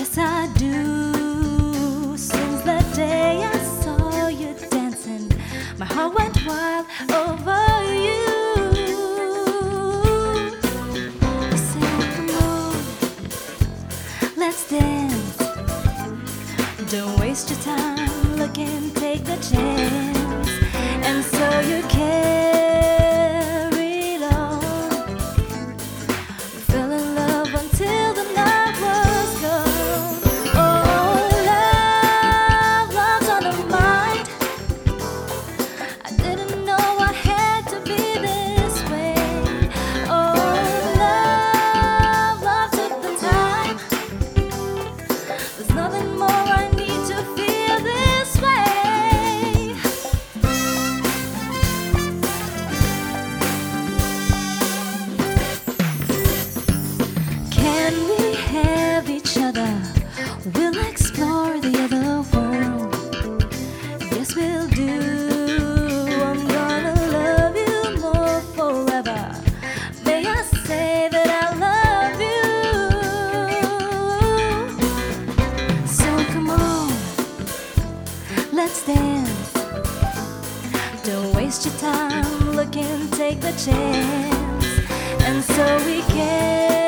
Yes, I do. Since the day I saw you dancing, my heart went wild over you. You said, come on, let's dance. Don't waste your time looking, take the chance. And so you carried on. We fell in love until the night was gone. Oh, love's on the mind. I didn't know I had to be this way. Oh, love took the time. There's nothing more I need to feel this way. Can we have each other? We'll explore the other world. Yes, we'll do. I'm gonna love you more forever. May I say that I love you? So come on, let's dance. Don't waste your time looking, take the chance. And so we can